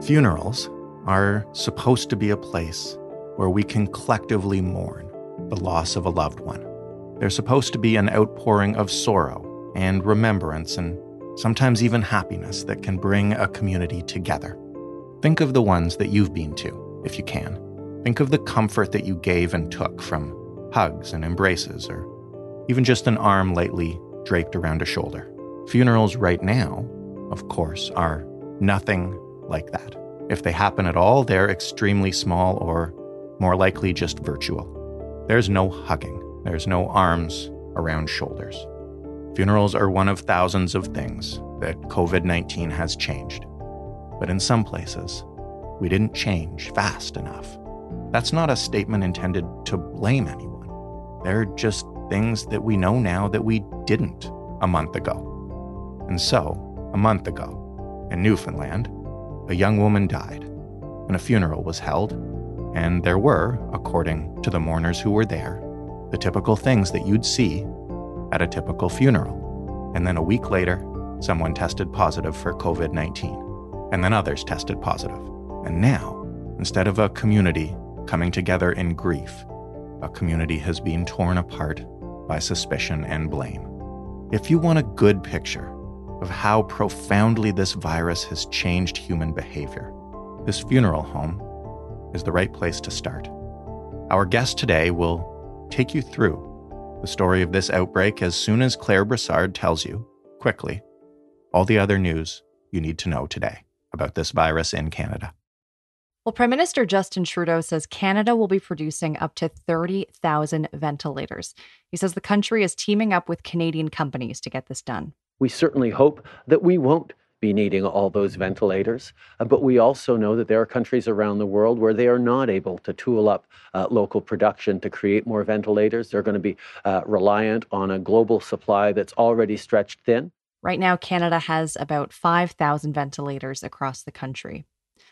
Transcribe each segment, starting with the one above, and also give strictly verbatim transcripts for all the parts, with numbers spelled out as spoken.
Funerals are supposed to be a place where we can collectively mourn the loss of a loved one. They're supposed to be an outpouring of sorrow and remembrance and sometimes even happiness that can bring a community together. Think of the ones that you've been to, if you can. Think of the comfort that you gave and took from hugs and embraces, or even just an arm lightly draped around a shoulder. Funerals right now, of course, are nothing like that. If they happen at all, they're extremely small or more likely just virtual. There's no hugging. There's no arms around shoulders. Funerals are one of thousands of things that covid nineteen has changed. But in some places, we didn't change fast enough. That's not a statement intended to blame anyone. They're just things that we know now that we didn't a month ago. And so, a month ago, in Newfoundland, a young woman died, and a funeral was held, and there were, according to the mourners who were there, the typical things that you'd see at a typical funeral. And then a week later, someone tested positive for covid nineteen, and then others tested positive. And now, instead of a community coming together in grief, a community has been torn apart by suspicion and blame. If you want a good picture of how profoundly this virus has changed human behavior, this funeral home is the right place to start. Our guest today will take you through the story of this outbreak as soon as Claire Brassard tells you, quickly, all the other news you need to know today about this virus in Canada. Well, Prime Minister Justin Trudeau says Canada will be producing up to thirty thousand ventilators. He says the country is teaming up with Canadian companies to get this done. We certainly hope that we won't be needing all those ventilators, uh, but we also know that there are countries around the world where they are not able to tool up uh, local production to create more ventilators. They're going to be uh, reliant on a global supply that's already stretched thin. Right now, Canada has about five thousand ventilators across the country.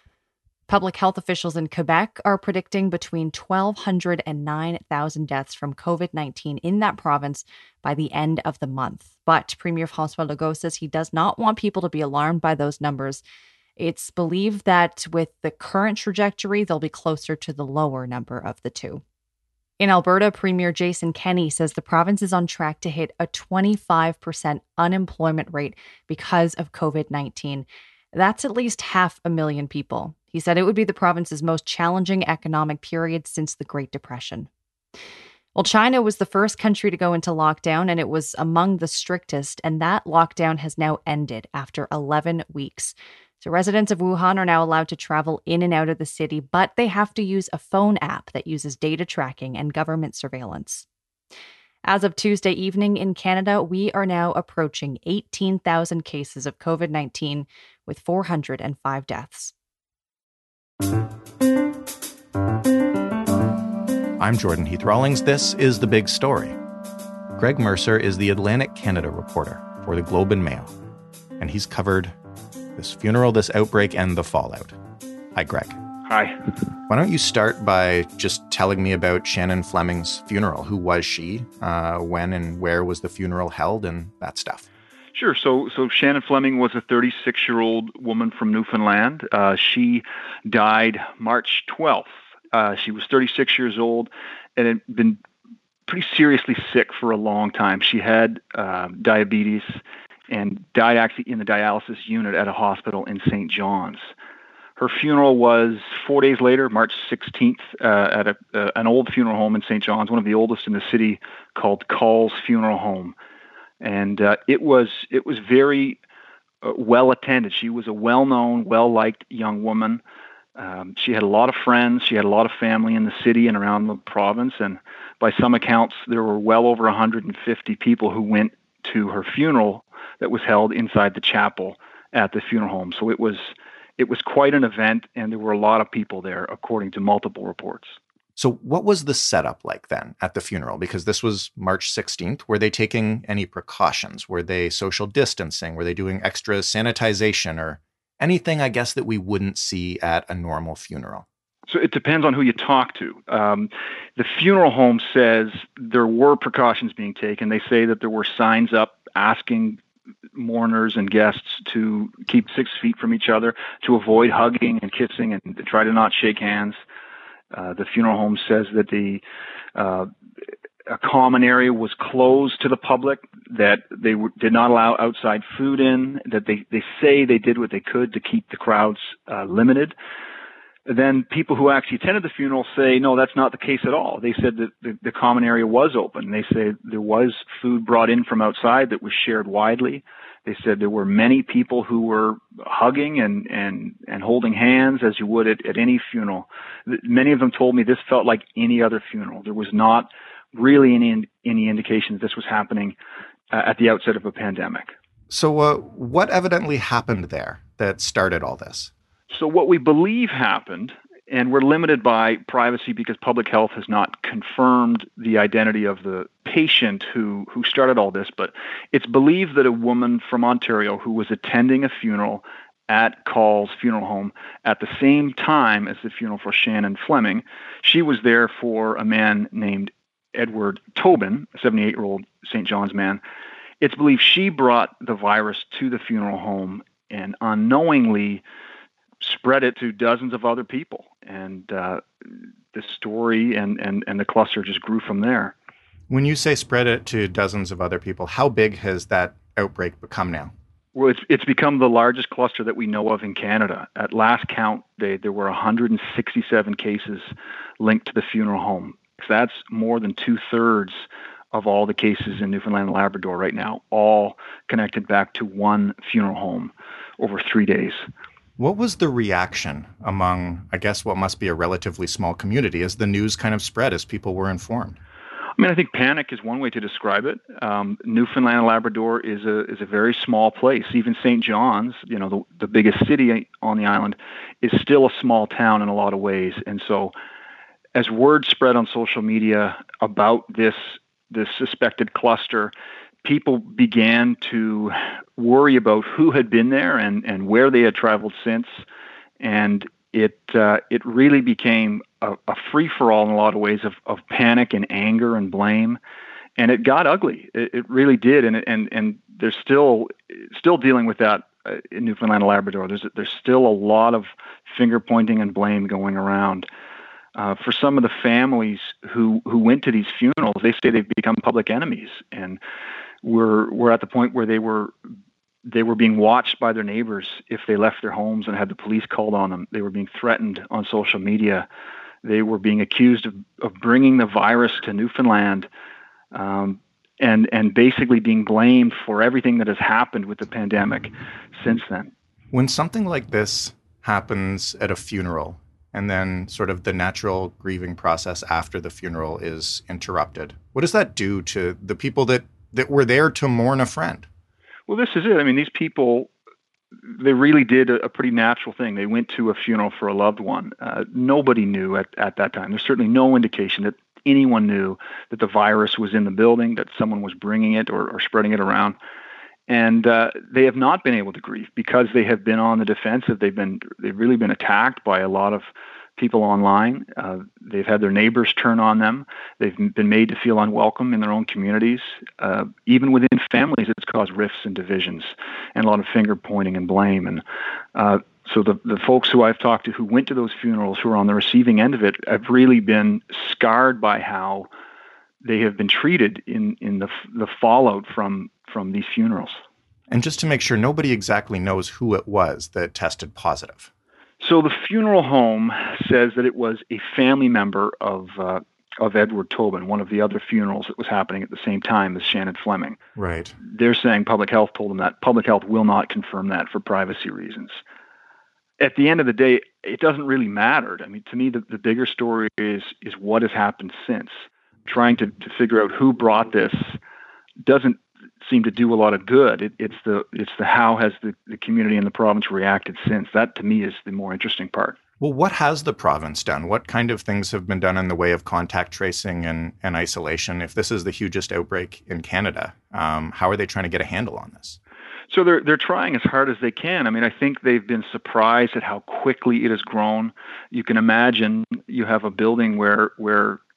Public health officials in Quebec are predicting between twelve hundred and nine thousand deaths from covid nineteen in that province by the end of the month. But Premier François Legault says he does not want people to be alarmed by those numbers. It's believed that with the current trajectory, they'll be closer to the lower number of the two. In Alberta, Premier Jason Kenney says the province is on track to hit a twenty-five percent unemployment rate because of covid nineteen. That's at least half a million people. He said it would be the province's most challenging economic period since the Great Depression. Well, China was the first country to go into lockdown, and it was among the strictest, and that lockdown has now ended after eleven weeks. So residents of Wuhan are now allowed to travel in and out of the city, but they have to use a phone app that uses data tracking and government surveillance. As of Tuesday evening in Canada, we are now approaching eighteen thousand cases of covid nineteen with four hundred five deaths. I'm Jordan Heath Rawlings. This is The Big Story. Greg Mercer is the Atlantic Canada reporter for the Globe and Mail, and he's covered this funeral, this outbreak, and the fallout. Hi, Greg. Hi. Why don't you start by just telling me about Shannon Fleming's funeral? Who was she? Uh, when and where was the funeral held, and that stuff? Sure. So, so Shannon Fleming was a thirty-six-year-old woman from Newfoundland. Uh, she died March twelfth. Uh, she was thirty-six years old and had been pretty seriously sick for a long time. She had uh, diabetes and died actually in the dialysis unit at a hospital in Saint John's. Her funeral was four days later, March sixteenth, uh, at a, uh, an old funeral home in Saint John's, one of the oldest in the city, called Call's Funeral Home. And uh, it was it was very uh, well attended. She was a well-known, well-liked young woman. Um, she had a lot of friends. She had a lot of family in the city and around the province. And by some accounts, there were well over one hundred fifty people who went to her funeral that was held inside the chapel at the funeral home. So it was it was quite an event, and there were a lot of people there, according to multiple reports. So what was the setup like then at the funeral? Because this was March sixteenth. Were they taking any precautions? Were they social distancing? Were they doing extra sanitization or anything, I guess, that we wouldn't see at a normal funeral? So it depends on who you talk to. Um, the funeral home says there were precautions being taken. They say that there were signs up asking mourners and guests to keep six feet from each other, to avoid hugging and kissing, and to try to not shake hands. Uh, the funeral home says that the uh, a common area was closed to the public, that they w- did not allow outside food in, that they, they say they did what they could to keep the crowds uh, limited. Then people who actually attended the funeral say, no, that's not the case at all. They said that the, the common area was open. They say there was food brought in from outside that was shared widely. They said there were many people who were hugging and, and, and holding hands as you would at, at any funeral. Many of them told me this felt like any other funeral. There was not really any, any indication that this was happening uh, at the outset of a pandemic. So uh, what evidently happened there that started all this? So what we believe happened, and we're limited by privacy because public health has not confirmed the identity of the patient who, who started all this, but it's believed that a woman from Ontario who was attending a funeral at Call's funeral home at the same time as the funeral for Shannon Fleming, she was there for a man named Edward Tobin, a seventy-eight-year-old Saint John's man. It's believed she brought the virus to the funeral home and unknowingly spread it to dozens of other people. And uh, the story and, and, and the cluster just grew from there. When you say spread it to dozens of other people, how big has that outbreak become now? Well, it's, it's become the largest cluster that we know of in Canada. At last count, they, there were one hundred sixty-seven cases linked to the funeral home. So that's more than two-thirds of all the cases in Newfoundland and Labrador right now, all connected back to one funeral home over three days. What was the reaction among, I guess, what must be a relatively small community as the news kind of spread, as people were informed? I mean, I think panic is one way to describe it. Um, Newfoundland and Labrador is a is a very small place. Even Saint John's, you know, the, the biggest city on the island, is still a small town in a lot of ways. And so as word spread on social media about this this suspected cluster, people began to worry about who had been there and, and where they had traveled since. And it uh, it really became a, a free-for-all in a lot of ways of, of panic and anger and blame. And it got ugly. It, it really did. And and and they're still still dealing with that uh, in Newfoundland and Labrador. There's there's still a lot of finger-pointing and blame going around. Uh, for some of the families who, who went to these funerals, they say they've become public enemies, and we're we're at the point where they were they were being watched by their neighbors if they left their homes and had the police called on them. They were being threatened on social media. They were being accused of, of bringing the virus to Newfoundland, um, and and basically being blamed for everything that has happened with the pandemic since then. When something like this happens at a funeral, and then sort of the natural grieving process after the funeral is interrupted, what does that do to the people that, that were there to mourn a friend? Well, this is it. I mean, these people, they really did a, a pretty natural thing. They went to a funeral for a loved one. Uh, nobody knew at, at that time. There's certainly no indication that anyone knew that the virus was in the building, that someone was bringing it or, or spreading it around. And uh, they have not been able to grieve because they have been on the defensive. They've been they've really been attacked by a lot of people online. Uh, they've had their neighbors turn on them. They've been made to feel unwelcome in their own communities. Uh, even within families, it's caused rifts and divisions and a lot of finger pointing and blame. And uh, so the, the folks who I've talked to who went to those funerals, who are on the receiving end of it, have really been scarred by how they have been treated in, in the the fallout from from these funerals. And just to make sure, nobody exactly knows who it was that tested positive. So the funeral home says that it was a family member of uh, of Edward Tobin, one of the other funerals that was happening at the same time as Shannon Fleming. Right. They're saying public health told them that. Public health will not confirm that for privacy reasons. At the end of the day, it doesn't really matter. I mean, to me, the, the bigger story is is what has happened since. Trying to, to figure out who brought this doesn't seem to do a lot of good. It, it's the it's the how has the, the community and the province reacted since. That, to me, is the more interesting part. Well, what has the province done? What kind of things have been done in the way of contact tracing and, and isolation? If this is the hugest outbreak in Canada, um, how are they trying to get a handle on this? So they're they're trying as hard as they can. I mean, I think they've been surprised at how quickly it has grown. You can imagine you have a building where where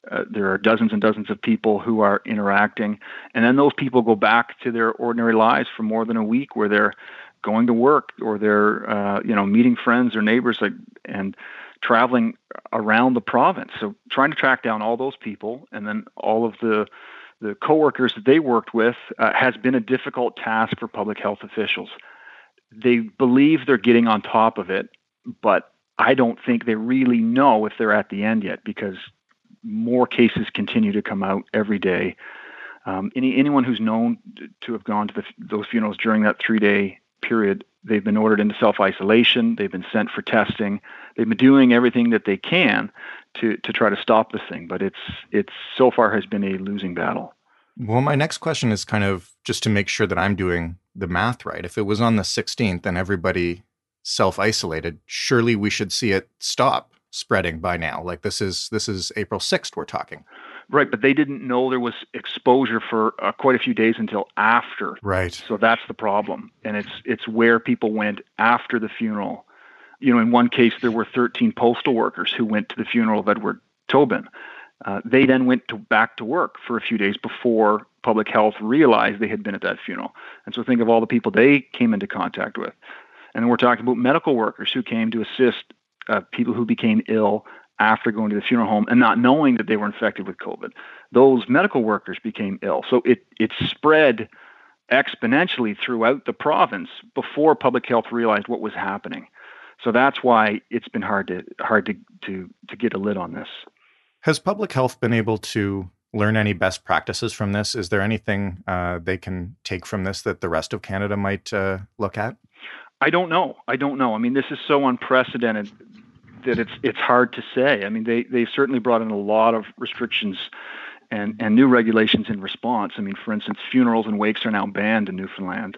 Uh, there are dozens and dozens of people who are interacting, and then those people go back to their ordinary lives for more than a week, where they're going to work or they're uh, you know meeting friends or neighbors, like and traveling around the province. So trying to track down all those people and then all of the the coworkers that they worked with uh, has been a difficult task for public health officials. They believe they're getting on top of it, but I don't think they really know if they're at the end yet, because more cases continue to come out every day. Um, any anyone who's known to have gone to the, those funerals during that three-day period, they've been ordered into self-isolation. They've been sent for testing. They've been doing everything that they can to to try to stop this thing, but it's it's so far has been a losing battle. Well, my next question is kind of just to make sure that I'm doing the math right. If it was on the sixteenth and everybody self-isolated, surely we should see it stop spreading by now. Like this is this is April sixth we're talking. Right, but they didn't know there was exposure for uh, quite a few days until after. Right. So that's the problem, and it's it's where people went after the funeral. You know, in one case, there were thirteen postal workers who went to the funeral of Edward Tobin. Uh, they then went to, back to work for a few days before public health realized they had been at that funeral. And so think of all the people they came into contact with. And then we're talking about medical workers who came to assist uh, people who became ill after going to the funeral home and not knowing that they were infected with COVID. Those medical workers became ill. So it it spread exponentially throughout the province before public health realized what was happening. So that's why it's been hard to hard to to, to get a lid on this. Has public health been able to learn any best practices from this? Is there anything uh, they can take from this that the rest of Canada might uh, look at? I don't know. I don't know. I mean, this is so unprecedented that it's it's hard to say. I mean, they they've certainly brought in a lot of restrictions and, and new regulations in response. I mean, for instance, funerals and wakes are now banned in Newfoundland,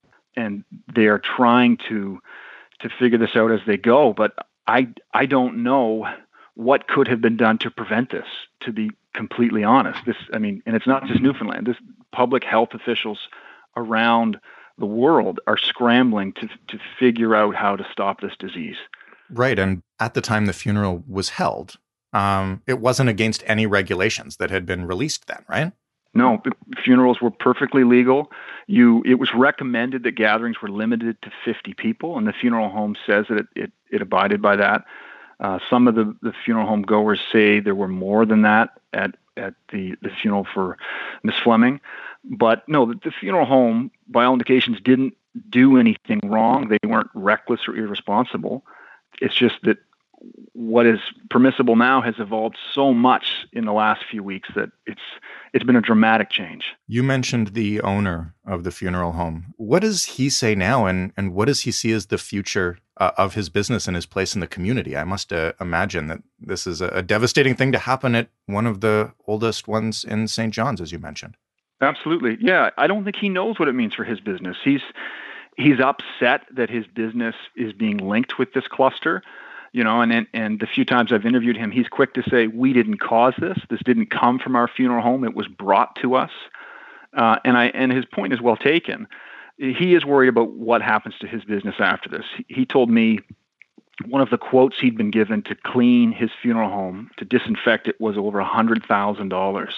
and they are trying to to figure this out as they go. But I I don't know what could have been done to prevent this, to be completely honest. This, I mean, and it's not just Newfoundland. This public health officials around the world are scrambling to to figure out how to stop this disease. Right. And at the time the funeral was held, um, it wasn't against any regulations that had been released then, right? No, funerals were perfectly legal. You, it was recommended that gatherings were limited to fifty people, and the funeral home says that it, it, it abided by that. Uh, some of the, the funeral home goers say there were more than that at, at the, the funeral for Miss Fleming. But no, the, the funeral home, by all indications, didn't do anything wrong. They weren't reckless or irresponsible. It's just that what is permissible now has evolved so much in the last few weeks that it's it's been a dramatic change. You mentioned the owner of the funeral home. What does he say now, and, and what does he see as the future uh, of his business and his place in the community? I must uh, imagine that this is a, a devastating thing to happen at one of the oldest ones in Saint John's, as you mentioned. Absolutely. Yeah, I don't think he knows what it means for his business. He's he's upset that his business is being linked with this cluster. You know, and, and and the few times I've interviewed him, he's quick to say, we didn't cause this. This didn't come from our funeral home. It was brought to us. Uh, and I and his point is well taken. He is worried about what happens to his business after this. He, he told me one of the quotes he'd been given to clean his funeral home, to disinfect it, was over one hundred thousand dollars.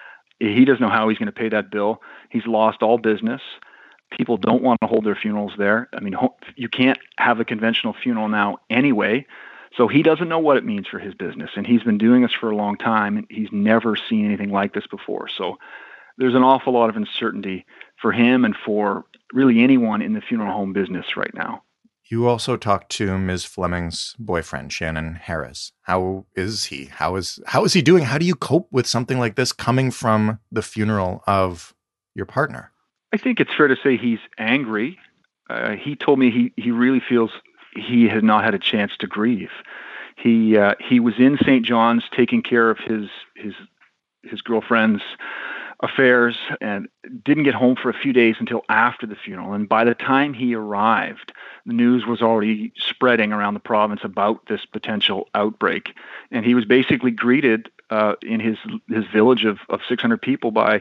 He doesn't know how he's going to pay that bill. He's lost all business. People don't want to hold their funerals there. I mean, you can't have a conventional funeral now anyway. So he doesn't know what it means for his business. And he's been doing this for a long time, and he's never seen anything like this before. So there's an awful lot of uncertainty for him and for really anyone in the funeral home business right now. You also talked to Miz Fleming's boyfriend, Shannon Harris. How is he? How is how is he doing? How do you cope with something like this coming from the funeral of your partner? I think it's fair to say he's angry. Uh, he told me he, he really feels he has not had a chance to grieve. He uh, he was in Saint John's taking care of his his his girlfriend's affairs and didn't get home for a few days until after the funeral. And by the time he arrived, the news was already spreading around the province about this potential outbreak. And he was basically greeted uh, in his his village of, of six hundred people by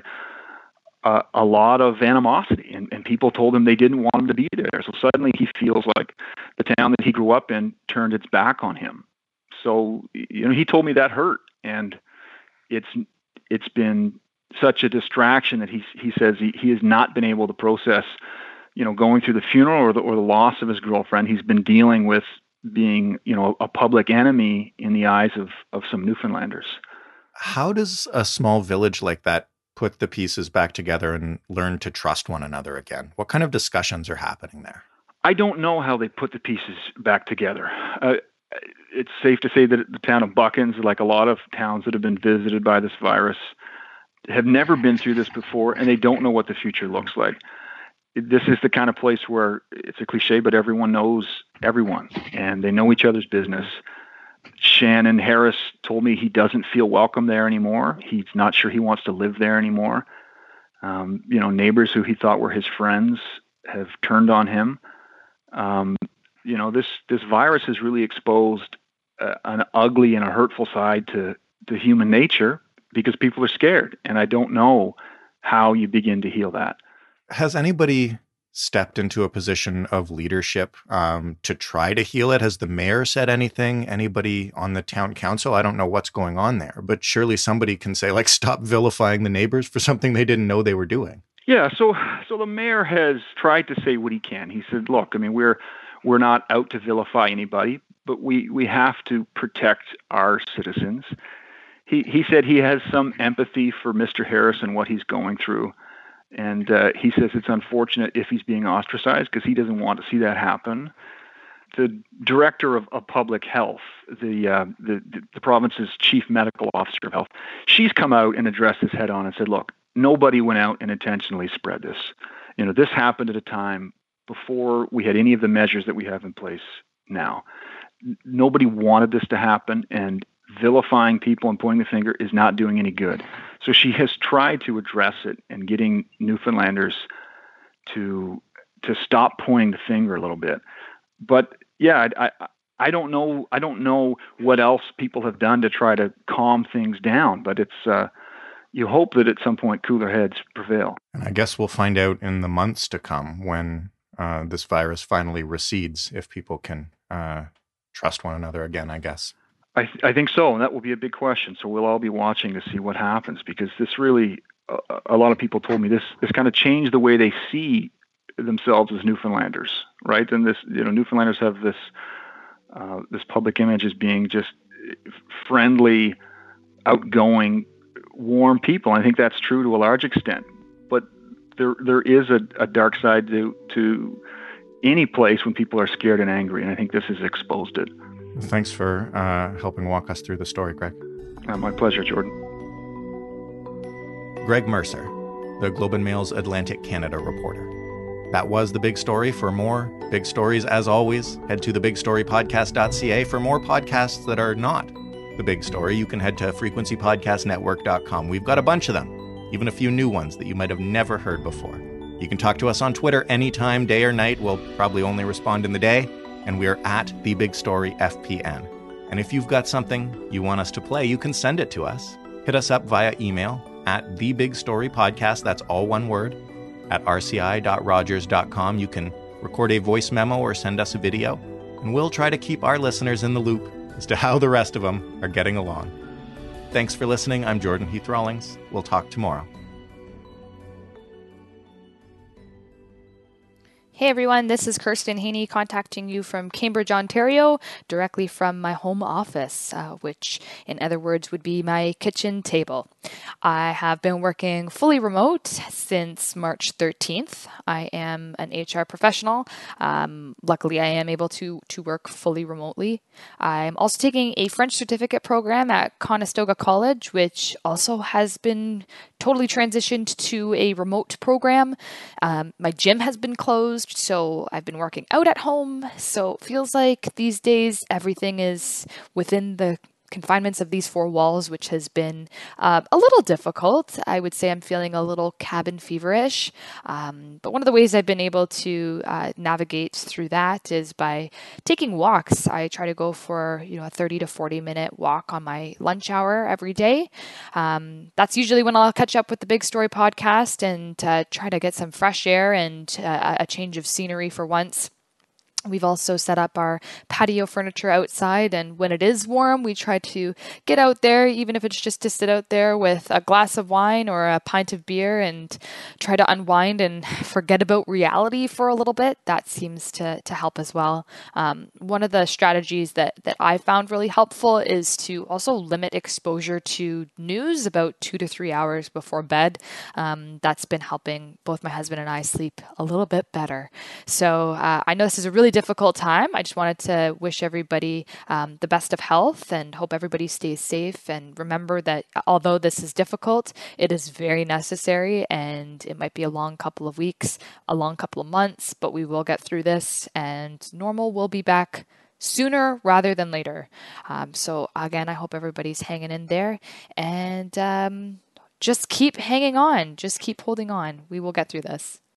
Uh, a lot of animosity, and, and people told him they didn't want him to be there. So suddenly he feels like the town that he grew up in turned its back on him. So, you know, he told me that hurt. And it's it's been such a distraction that he he says he, he has not been able to process, you know, going through the funeral or the or the loss of his girlfriend. He's been dealing with being, you know, a public enemy in the eyes of of some Newfoundlanders. How does a small village like that put the pieces back together and learn to trust one another again? What kind of discussions are happening there? I don't know how they put the pieces back together. Uh, it's safe to say that the town of Buckens, like a lot of towns that have been visited by this virus, have never been through this before, and they don't know what the future looks like. This is the kind of place where it's a cliche, but everyone knows everyone, and they know each other's business. Shannon Harris told me he doesn't feel welcome there anymore. He's not sure he wants to live there anymore. Um, you know, neighbors who he thought were his friends have turned on him. Um, you know, this this virus has really exposed uh, an ugly and a hurtful side to, to human nature because people are scared. And I don't know how you begin to heal that. Has anybody stepped into a position of leadership um, to try to heal it? Has the mayor said anything? Anybody on the town council? I don't know what's going on there, but surely somebody can say, like, stop vilifying the neighbors for something they didn't know they were doing. Yeah, so so the mayor has tried to say what he can. He said, look, I mean, we're we're not out to vilify anybody, but we, we have to protect our citizens. He he said he has some empathy for Mister Harris and what he's going through. And uh, he says it's unfortunate if he's being ostracized because he doesn't want to see that happen. The director of, of public health, the, uh, the the province's chief medical officer of health, she's come out and addressed this head on and said, look, nobody went out and intentionally spread this. You know, this happened at a time before we had any of the measures that we have in place now. N- nobody wanted this to happen, and vilifying people and pointing the finger is not doing any good. So she has tried to address it and getting Newfoundlanders to to stop pointing the finger a little bit. But yeah, I, I I don't know I don't know what else people have done to try to calm things down. But it's uh, you hope that at some point cooler heads prevail. And I guess we'll find out in the months to come when uh, this virus finally recedes, if people can uh, trust one another again, I guess. I, th- I think so, and that will be a big question. So we'll all be watching to see what happens, because this really, uh, a lot of people told me this this kind of changed the way they see themselves as Newfoundlanders, right? And this, you know, Newfoundlanders have this uh, this public image as being just friendly, outgoing, warm people. I think that's true to a large extent, but there there is a, a dark side to to any place when people are scared and angry, and I think this has exposed it. Thanks for uh, helping walk us through the story, Greg. Uh, my pleasure, Jordan. Greg Mercer, the Globe and Mail's Atlantic Canada reporter. That was The Big Story. For more big stories, as always, head to the big story podcast dot c a. For more podcasts that are not The Big Story, you can head to frequency podcast network dot com. We've got a bunch of them, even a few new ones that you might have never heard before. You can talk to us on Twitter anytime, day or night. We'll probably only respond in the day. And we are at The Big Story F P N. And if you've got something you want us to play, you can send it to us. Hit us up via email at The Big Story Podcast, that's all one word, at r c i dot rogers dot com. You can record a voice memo or send us a video, and we'll try to keep our listeners in the loop as to how the rest of them are getting along. Thanks for listening. I'm Jordan Heath Rawlings. We'll talk tomorrow. Hey everyone, this is Kirsten Haney contacting you from Cambridge, Ontario, directly from my home office, uh, which in other words would be my kitchen table. I have been working fully remote since March thirteenth. I am an H R professional. Um, luckily, I am able to, to work fully remotely. I'm also taking a French certificate program at Conestoga College, which also has been totally transitioned to a remote program. Um, my gym has been closed, so I've been working out at home. So it feels like these days everything is within the confinements of these four walls, which has been uh, a little difficult. I would say I'm feeling a little cabin feverish. Um, but one of the ways I've been able to uh, navigate through that is by taking walks. I try to go for, you know, a thirty to forty minute walk on my lunch hour every day. Um, that's usually when I'll catch up with the Big Story podcast and uh, try to get some fresh air and uh, a change of scenery for once. We've also set up our patio furniture outside, and when it is warm, we try to get out there, even if it's just to sit out there with a glass of wine or a pint of beer and try to unwind and forget about reality for a little bit. That seems to, to help as well. Um, one of the strategies that, that I found really helpful is to also limit exposure to news about two to three hours before bed. Um, that's been helping both my husband and I sleep a little bit better. So uh, I know this is a really difficult time. I just wanted to wish everybody um, the best of health and hope everybody stays safe. And remember that although this is difficult, it is very necessary, and it might be a long couple of weeks, a long couple of months, but we will get through this, and normal will be back sooner rather than later. Um, so again, I hope everybody's hanging in there, and um, just keep hanging on. Just keep holding on. We will get through this.